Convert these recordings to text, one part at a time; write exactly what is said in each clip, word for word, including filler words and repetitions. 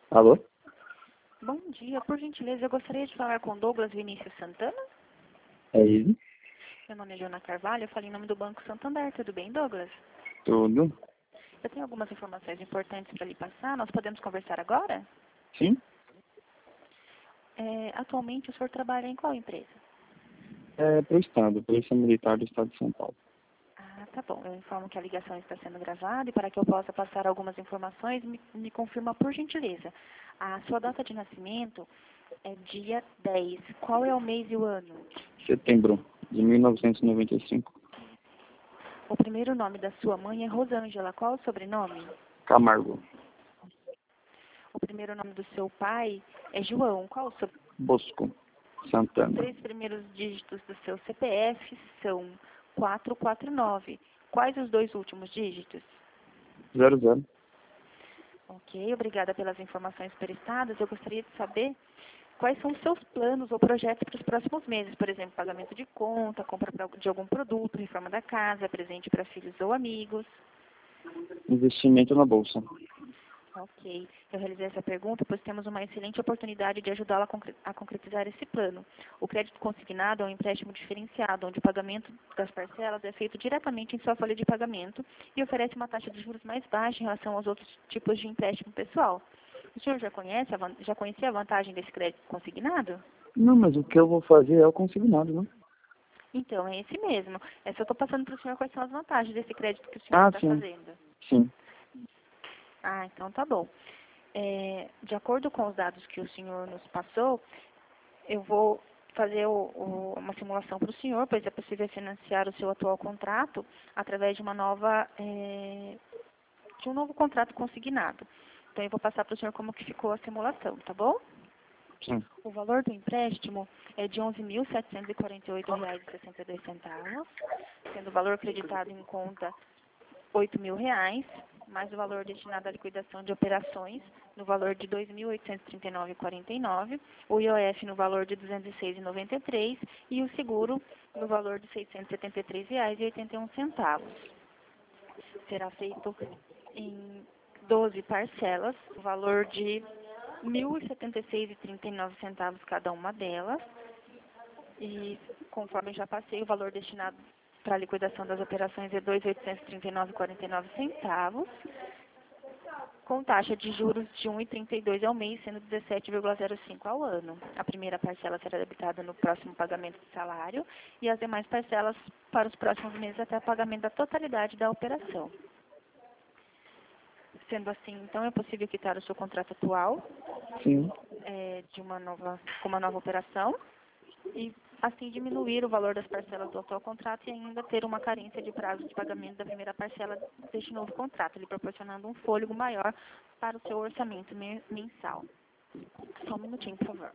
Alô? Bom dia, por gentileza, eu gostaria de falar com Douglas Vinícius Santana. É ele? Meu nome é Joana Carvalho, eu falo em nome do Banco Santander. Tudo bem, Douglas? Tudo? Eu tenho algumas informações importantes para lhe passar. Nós podemos conversar agora? Sim? É, atualmente, o senhor trabalha em qual empresa? É pro Estado, Polícia Militar do Estado de São Paulo. Ah, tá bom. Eu informo que a ligação está sendo gravada e para que eu possa passar algumas informações, me, me confirma por gentileza. A sua data de nascimento é dia dez. Qual é o mês e o ano? Setembro de mil novecentos e noventa e cinco. O primeiro nome da sua mãe é Rosângela. Qual o sobrenome? Camargo. O primeiro nome do seu pai é João. Qual o seu... Bosco. Os Santana. três primeiros dígitos do seu C P F são quatro quatro nove. Quais os dois últimos dígitos? Zero zero. Ok, obrigada pelas informações prestadas. Eu gostaria de saber quais são os seus planos ou projetos para os próximos meses. Por exemplo, pagamento de conta, compra pra- de algum produto, reforma da casa, presente para filhos ou amigos. Investimento na Bolsa. Ok. Eu realizei essa pergunta pois temos uma excelente oportunidade de ajudá-la a concre- a concretizar esse plano. O crédito consignado é um empréstimo diferenciado, onde o pagamento das parcelas é feito diretamente em sua folha de pagamento e oferece uma taxa de juros mais baixa em relação aos outros tipos de empréstimo pessoal. O senhor já conhece, a van- já conhecia a vantagem desse crédito consignado? Não, mas o que eu vou fazer é o consignado, né? Então, é esse mesmo. É só estou passando para o senhor quais são as vantagens desse crédito que o senhor Ah, está sim. fazendo. Sim. Ah, então tá bom. É, de acordo com os dados que o senhor nos passou, eu vou fazer o, o, uma simulação para o senhor, pois é possível financiar o seu atual contrato através de uma nova, é, de um novo contrato consignado. Então, eu vou passar para o senhor como que ficou a simulação, tá bom? Sim. O valor do empréstimo é de onze mil setecentos e quarenta e oito reais e sessenta e dois centavos, sendo o valor acreditado em conta oito mil reais, mais o valor destinado à liquidação de operações, no valor de dois mil oitocentos e trinta e nove reais e quarenta e nove centavos, o I O F no valor de duzentos e seis reais e noventa e três centavos e o seguro no valor de seiscentos e setenta e três reais e oitenta e um centavos. Será feito em doze parcelas, o valor de mil e setenta e seis reais e trinta e nove centavos cada uma delas. E, conforme eu já passei, o valor destinado para a liquidação das operações é dois mil oitocentos e trinta e nove reais e quarenta e nove centavos, com taxa de juros de um vírgula trinta e dois ao mês, sendo dezessete vírgula zero cinco ao ano. A primeira parcela será debitada no próximo pagamento do salário e as demais parcelas para os próximos meses até o pagamento da totalidade da operação. Sendo assim, então, é possível quitar o seu contrato atual Sim. é, de uma nova, com uma nova operação e assim diminuir o valor das parcelas do atual contrato e ainda ter uma carência de prazo de pagamento da primeira parcela deste novo contrato, lhe proporcionando um fôlego maior para o seu orçamento men- mensal. Só um minutinho, por favor.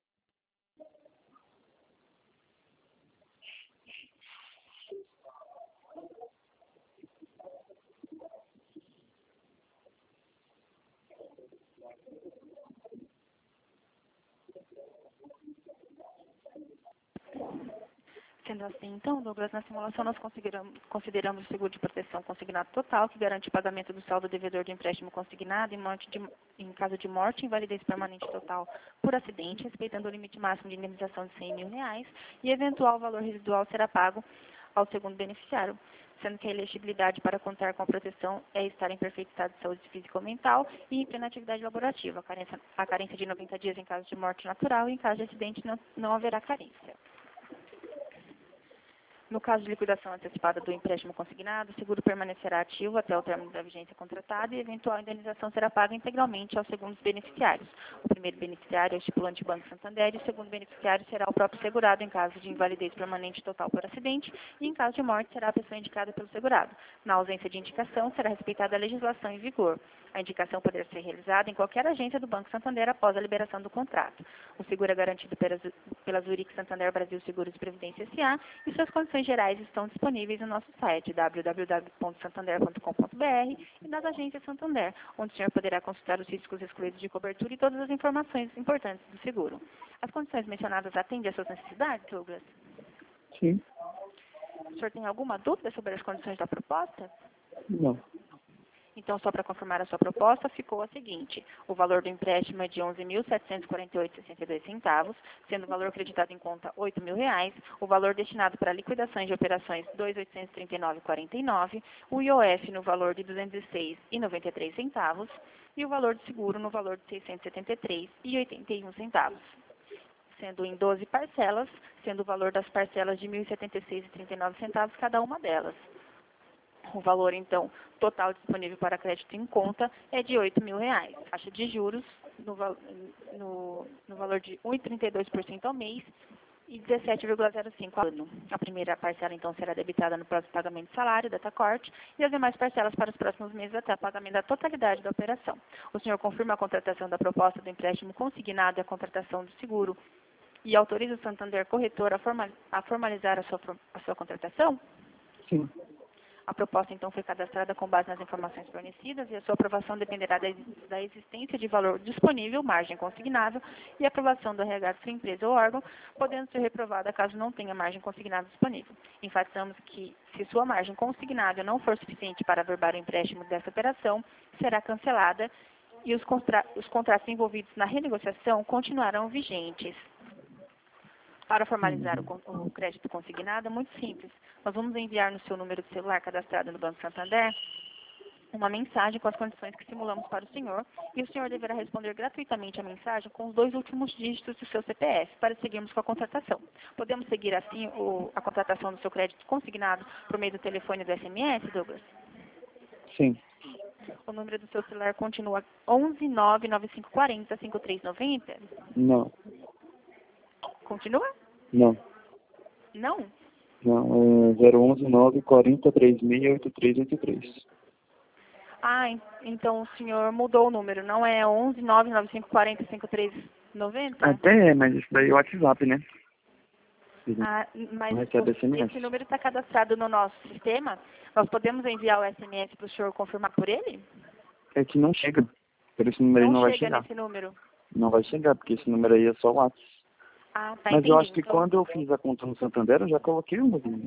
Sendo assim, então, Douglas, na simulação nós consideramos, consideramos o seguro de proteção consignado total, que garante o pagamento do saldo devedor de empréstimo consignado em, morte de, em caso de morte, invalidez permanente total por acidente, respeitando o limite máximo de indenização de cem mil reais, e eventual valor residual será pago ao segundo beneficiário, sendo que a elegibilidade para contar com a proteção é estar em perfeito estado de saúde física ou mental e em plena atividade laborativa. A carência, a carência de noventa dias em caso de morte natural e em caso de acidente não, não haverá carência. No caso de liquidação antecipada do empréstimo consignado, o seguro permanecerá ativo até o término da vigência contratada e eventual indenização será paga integralmente aos segundos beneficiários. O primeiro beneficiário é o estipulante Banco Santander e o segundo beneficiário será o próprio segurado em caso de invalidez permanente total por acidente e em caso de morte será a pessoa indicada pelo segurado. Na ausência de indicação, será respeitada a legislação em vigor. A indicação poderá ser realizada em qualquer agência do Banco Santander após a liberação do contrato. O seguro é garantido pela, pela Zurich Santander Brasil Seguros e Previdência S A e suas condições gerais estão disponíveis no nosso site w w w ponto santander ponto com ponto b r e nas agências Santander, onde o senhor poderá consultar os riscos excluídos de cobertura e todas as informações importantes do seguro. As condições mencionadas atendem às suas necessidades, Douglas? Sim. O senhor tem alguma dúvida sobre as condições da proposta? Não. Então, só para confirmar a sua proposta, ficou a seguinte. O valor do empréstimo é de onze mil setecentos e quarenta e oito reais e sessenta e dois centavos, sendo o valor acreditado em conta oito mil reais, o valor destinado para liquidações de operações dois mil oitocentos e trinta e nove reais e quarenta e nove centavos, o I O F no valor de duzentos e seis reais e noventa e três centavos e o valor de seguro no valor de seiscentos e setenta e três reais e oitenta e um centavos. Sendo em doze parcelas, sendo o valor das parcelas de mil e setenta e seis reais e trinta e nove centavos cada uma delas. O valor, então, total disponível para crédito em conta é de oito mil reais. Taxa de juros no, no, no valor de um vírgula trinta e dois por cento ao mês e dezessete vírgula zero cinco por cento ao ano. A primeira parcela, então, será debitada no próximo pagamento de salário, data corte, e as demais parcelas para os próximos meses até o pagamento da totalidade da operação. O senhor confirma a contratação da proposta do empréstimo consignado e a contratação do seguro e autoriza o Santander Corretor a, formal, a formalizar a sua, a sua contratação? Sim. A proposta, então, foi cadastrada com base nas informações fornecidas e a sua aprovação dependerá da, da existência de valor disponível, margem consignável, e aprovação do R H de sua empresa ou órgão, podendo ser reprovada caso não tenha margem consignada disponível. Enfatizamos que, se sua margem consignável não for suficiente para averbar o empréstimo dessa operação, será cancelada e os, contra, os contratos envolvidos na renegociação continuarão vigentes. Para formalizar o, o crédito consignado é muito simples. Nós vamos enviar no seu número de celular cadastrado no Banco Santander uma mensagem com as condições que simulamos para o senhor e o senhor deverá responder gratuitamente a mensagem com os dois últimos dígitos do seu C P F para seguirmos com a contratação. Podemos seguir assim o, a contratação do seu crédito consignado por meio do telefone e do S M S, Douglas? Sim. O número do seu celular continua onze nove nove cinco quatro zero cinco três nove zero? Não. Continua? Não. Não? Não, é zero onze nove quarenta três seis oito três oito três. Ah, então o senhor mudou o número, não é onze nove nove cinco quatro zero cinco três nove zero? Até é, mas isso daí é o WhatsApp, né? Ah, mas recebe o, S M S. esse número está cadastrado no nosso sistema? Nós podemos enviar o S M S para o senhor confirmar por ele? É que não chega. Por esse número aí Não não vai chega chegar. nesse número. Não vai chegar, porque esse número aí é só o WhatsApp. Ah, tá, Mas entendi. eu acho que Então, quando eu fiz a conta no Santander, eu já coloquei o modelo.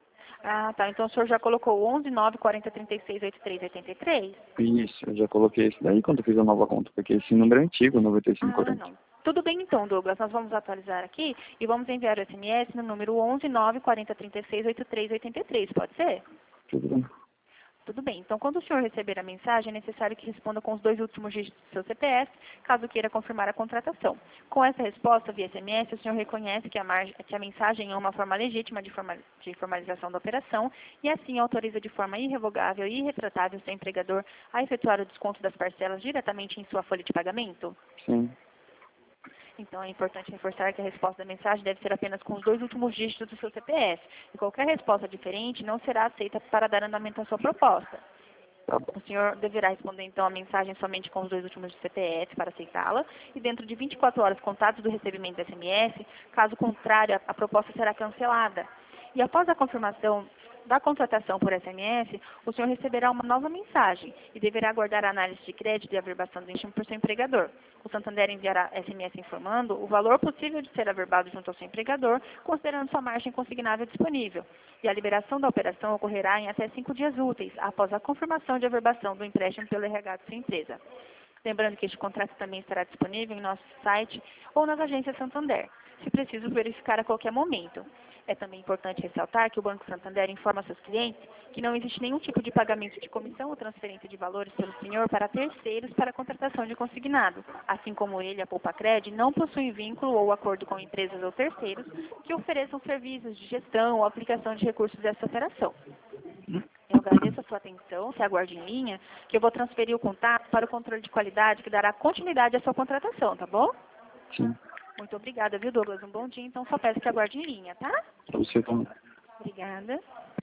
ah, tá. Então o senhor já colocou onze nove quarenta trinta e seis oitenta e três oitenta e três? Isso, eu já coloquei esse daí quando eu fiz a nova conta, porque esse número é antigo, noventa e cinco Ah, quarenta. não. Tudo bem então, Douglas. Nós vamos atualizar aqui e vamos enviar o S M S no número onze nove quarenta trinta e seis oitenta e três oitenta e três, pode ser? Tudo bem. Tudo bem. Então, quando o senhor receber a mensagem, é necessário que responda com os dois últimos dígitos do seu C P F, caso queira confirmar a contratação. Com essa resposta via S M S, o senhor reconhece que a, margem, que a mensagem é uma forma legítima de, forma, de formalização da operação e, assim, autoriza de forma irrevogável e irretratável o seu empregador a efetuar o desconto das parcelas diretamente em sua folha de pagamento? Sim. Então, é importante reforçar que a resposta da mensagem deve ser apenas com os dois últimos dígitos do seu C P F. E qualquer resposta diferente não será aceita para dar andamento à sua proposta. Tá bom. O senhor deverá responder, então, a mensagem somente com os dois últimos do C P F para aceitá-la e dentro de vinte e quatro horas contados do recebimento do S M S, caso contrário, a proposta será cancelada. E após a confirmação da contratação por S M S, o senhor receberá uma nova mensagem e deverá aguardar a análise de crédito e averbação do empréstimo por seu empregador. O Santander enviará S M S informando o valor possível de ser averbado junto ao seu empregador, considerando sua margem consignável disponível. E a liberação da operação ocorrerá em até cinco dias úteis, após a confirmação de averbação do empréstimo pelo R H de sua empresa. Lembrando que este contrato também estará disponível em nosso site ou nas agências Santander, se preciso verificar a qualquer momento. É também importante ressaltar que o Banco Santander informa seus clientes que não existe nenhum tipo de pagamento de comissão ou transferência de valores pelo senhor para terceiros para a contratação de consignado, assim como ele, a Poupa-Cred, não possui vínculo ou acordo com empresas ou terceiros que ofereçam serviços de gestão ou aplicação de recursos dessa operação. Eu agradeço a sua atenção, se aguarde em linha, que eu vou transferir o contato para o controle de qualidade que dará continuidade à sua contratação, tá bom? Sim. Muito obrigada, viu, Douglas? Um bom dia, então só peço que aguarde em linha, tá? Pra você também. Obrigada.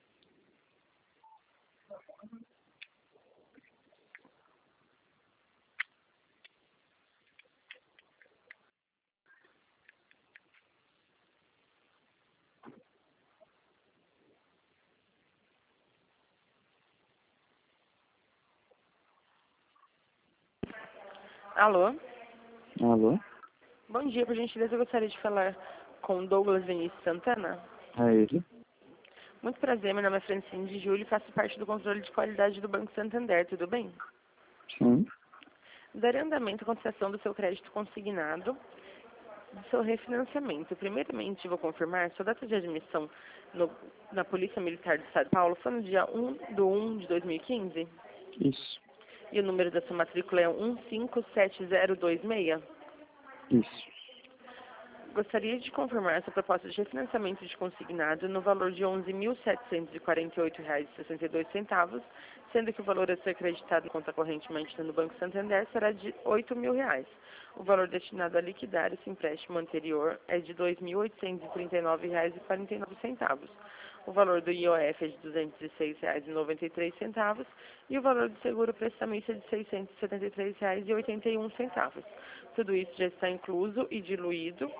Alô? Alô? Bom dia, por gentileza, eu gostaria de falar com Douglas Vinícius Santana. É ele? Muito prazer, meu nome é Francine de Júlio e faço parte do controle de qualidade do Banco Santander, tudo bem? Sim. Darei andamento à concessão do seu crédito consignado, do seu refinanciamento. Primeiramente, vou confirmar sua data de admissão no, na Polícia Militar do Estado de São Paulo foi no dia um de um de dois mil e quinze? Isso. E o número da sua matrícula é um cinco sete zero dois seis? Isso. Gostaria de confirmar sua proposta de refinanciamento de consignado no valor de onze mil setecentos e quarenta e oito reais e sessenta e dois centavos, sendo que o valor a ser creditado em conta corrente mantida no Banco Santander será de oito mil reais. O valor destinado a liquidar esse empréstimo anterior é de dois mil oitocentos e trinta e nove reais e quarenta e nove centavos. O valor do I O F é de duzentos e seis reais e noventa e três centavos e o valor do seguro prestamista é de seiscentos e setenta e três reais e oitenta e um centavos. Tudo isso já está incluso e diluído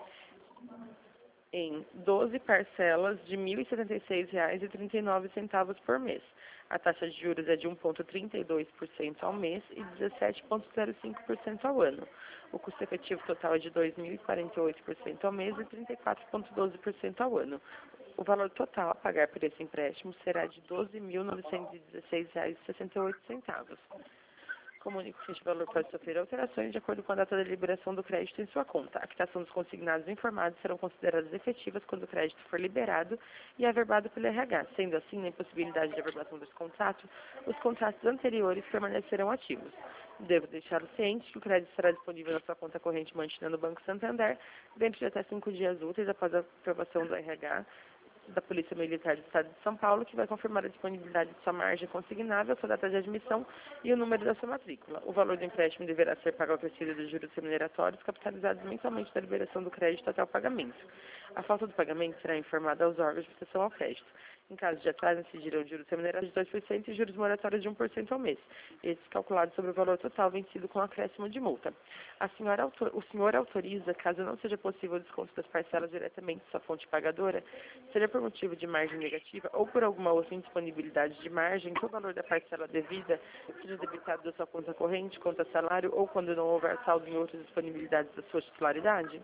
em doze parcelas de mil e setenta e seis reais e trinta e nove centavos por mês. A taxa de juros é de um vírgula trinta e dois por cento ao mês e dezessete vírgula zero cinco por cento ao ano. O custo efetivo total é de dois mil e quarenta e oito por cento ao mês e trinta e quatro vírgula doze por cento ao ano. O valor total a pagar por esse empréstimo será de doze mil novecentos e dezesseis reais e sessenta e oito centavos. Comunico que este valor pode sofrer alterações de acordo com a data da liberação do crédito em sua conta. A quitação dos consignados informados serão consideradas efetivas quando o crédito for liberado e averbado pelo R H. Sendo assim, na impossibilidade de averbação desse contrato, os contratos anteriores permanecerão ativos. Devo deixá-lo ciente que o crédito estará disponível na sua conta corrente mantida no Banco Santander dentro de até cinco dias úteis após a aprovação do R H da Polícia Militar do Estado de São Paulo, que vai confirmar a disponibilidade de sua margem consignável, sua data de admissão e o número da sua matrícula. O valor do empréstimo deverá ser pago ao acrescido dos juros remuneratórios, capitalizados mensalmente da liberação do crédito até o pagamento. A falta do pagamento será informada aos órgãos de proteção ao crédito. Em caso de atraso, incidirão juros remuneratórios de dois por cento e juros moratórios de um por cento ao mês, esses calculados sobre o valor total vencido com acréscimo de multa. A senhora, o senhor autoriza, caso não seja possível o desconto das parcelas diretamente de sua fonte pagadora, seja por motivo de margem negativa ou por alguma outra indisponibilidade de margem, que o valor da parcela devida seja debitado da sua conta corrente, conta salário ou quando não houver saldo em outras disponibilidades da sua titularidade?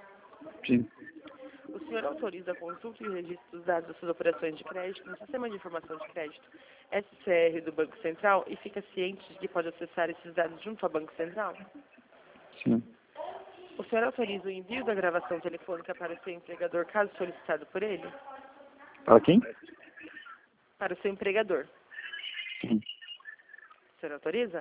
Sim. O senhor autoriza a consulta e o registro dos dados das suas operações de crédito no Sistema de Informação de Crédito S C R do Banco Central e fica ciente de que pode acessar esses dados junto ao Banco Central? Sim. O senhor autoriza o envio da gravação telefônica para o seu empregador, caso solicitado por ele? Para quem? Para o seu empregador. Sim. O senhor autoriza?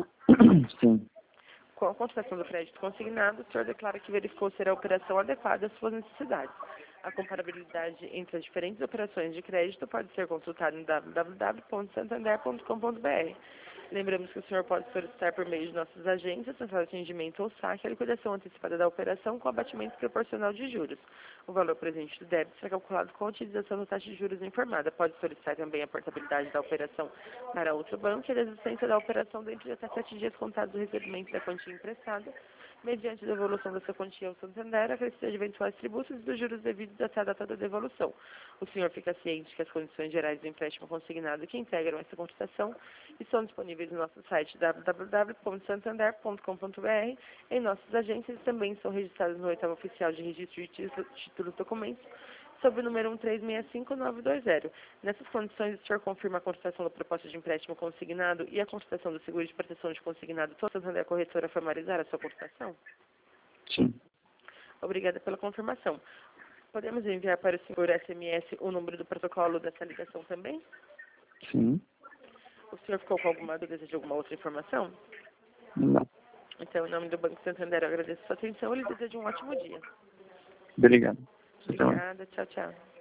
Sim. Com a contratação do crédito consignado, o senhor declara que verificou ser a operação adequada às suas necessidades. A comparabilidade entre as diferentes operações de crédito pode ser consultada em w w w ponto santander ponto com ponto b r. Lembramos que o senhor pode solicitar por meio de nossas agências, central de atendimento ou saque, a liquidação antecipada da operação com abatimento proporcional de juros. O valor presente do débito será calculado com a utilização da taxa de juros informada. Pode solicitar também a portabilidade da operação para outro banco e a desistência da operação dentro de até sete dias contados do recebimento da quantia emprestada, mediante a devolução da sua quantia ao Santander, acrescida de eventuais tributos e dos juros devidos até a data da devolução. O senhor fica ciente que as condições gerais do empréstimo consignado que integram essa contratação estão disponíveis no nosso site w w w ponto santander ponto com ponto b r. Em nossas agências também são registradas no oitavo oficial de registro de títulos e documentos, sob o número um três seis cinco nove dois zero. Nessas condições, o senhor confirma a contratação da proposta de empréstimo consignado e a contratação do seguro de proteção de consignado. Toda a Santander Corretora formalizar a sua contratação? Sim. Obrigada pela confirmação. Podemos enviar para o senhor S M S o número do protocolo dessa ligação também? Sim. O senhor ficou com alguma dúvida, deseja alguma outra informação? Não. Então, em nome do Banco Santander, eu agradeço a sua atenção e lhe desejo um ótimo dia. Obrigado. Obrigada. Tchau, tchau.